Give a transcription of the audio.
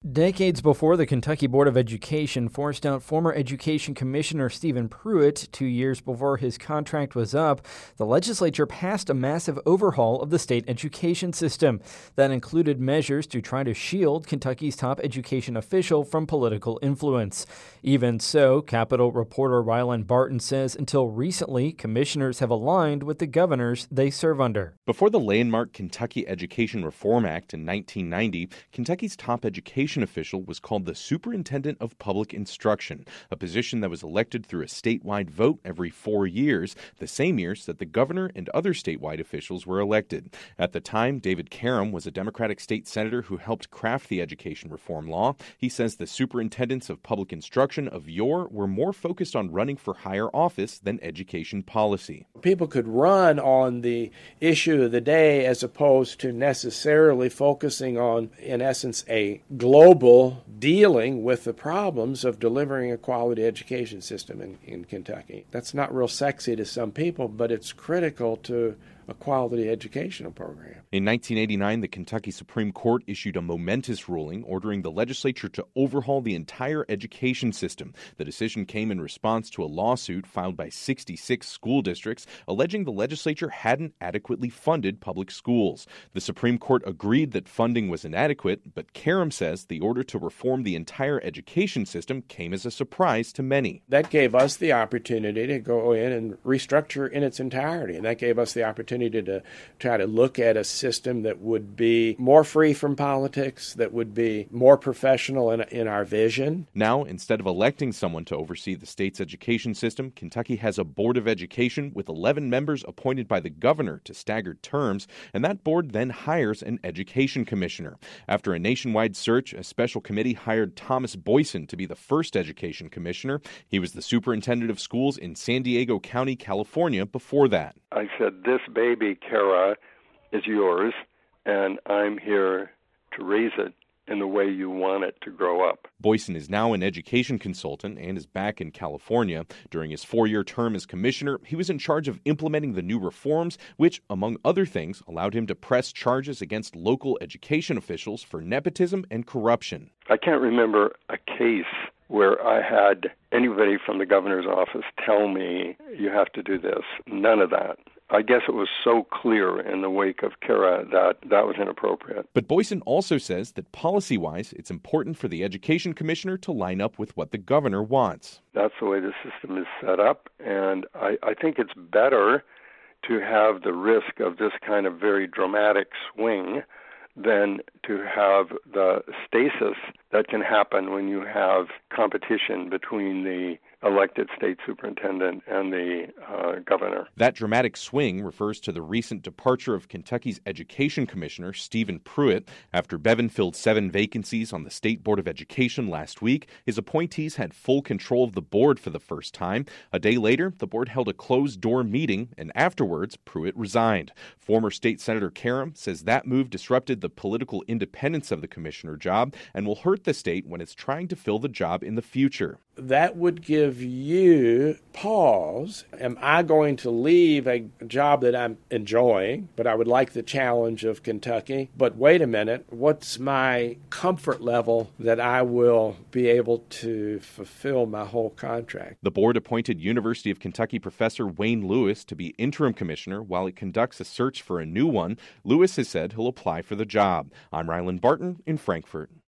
Decades before the Kentucky Board of Education forced out former Education Commissioner Stephen Pruitt 2 years before his contract was up, the legislature passed a massive overhaul of the state education system. That included measures to try to shield Kentucky's top education official from political influence. Even so, Capitol reporter Rylan Barton says until recently, commissioners have aligned with the governors they serve under. Before the landmark Kentucky Education Reform Act in 1990, Kentucky's top education official was called the Superintendent of Public Instruction, a position that was elected through a statewide vote every 4 years, the same years that the governor and other statewide officials were elected. At the time, David Karam was a Democratic state senator who helped craft the education reform law. He says the superintendents of public instruction of yore were more focused on running for higher office than education policy. People could run on the issue of the day as opposed to necessarily focusing on, in essence, a global dealing with the problems of delivering a quality education system in Kentucky. That's not real sexy to some people, but it's critical to a quality educational program. In 1989, the Kentucky Supreme Court issued a momentous ruling ordering the legislature to overhaul the entire education system. The decision came in response to a lawsuit filed by 66 school districts alleging the legislature hadn't adequately funded public schools. The Supreme Court agreed that funding was inadequate, but Karam says the order to reform the entire education system came as a surprise to many. That gave us the opportunity to go in and restructure in its entirety, and that gave us the opportunity to try to look at a system that would be more free from politics, that would be more professional in our vision. Now, instead of electing someone to oversee the state's education system, Kentucky has a board of education with 11 members appointed by the governor to staggered terms, and that board then hires an education commissioner. After a nationwide search, a special committee hired Thomas Boyson to be the first education commissioner. He was the superintendent of schools in San Diego County, California before that. I said, "This baby, Kara, is yours, and I'm here to raise it in the way you want it to grow up." Boyson is now an education consultant and is back in California. During his 4-year term as commissioner, he was in charge of implementing the new reforms, which, among other things, allowed him to press charges against local education officials for nepotism and corruption. I can't remember a case where I had anybody from the governor's office tell me, "You have to do this." None of that. I guess it was so clear in the wake of Kara that that was inappropriate. But Boyson also says that policy-wise, it's important for the education commissioner to line up with what the governor wants. That's the way the system is set up, and I think it's better to have the risk of this kind of very dramatic swing than to have the stasis that can happen when you have competition between the elected state superintendent and the governor. That dramatic swing refers to the recent departure of Kentucky's education commissioner, Stephen Pruitt. After Bevin filled 7 vacancies on the State Board of Education last week, his appointees had full control of the board for the first time. A day later, the board held a closed-door meeting, and afterwards, Pruitt resigned. Former State Senator Karam says that move disrupted the political independence of the commissioner job and will hurt the state when it's trying to fill the job in the future. That would give you pause. Am I going to leave a job that I'm enjoying, but I would like the challenge of Kentucky? But wait a minute, what's my comfort level that I will be able to fulfill my whole contract? The board appointed University of Kentucky professor Wayne Lewis to be interim commissioner while it conducts a search for a new one. Lewis has said he'll apply for the job. I'm Rylan Barton in Frankfort.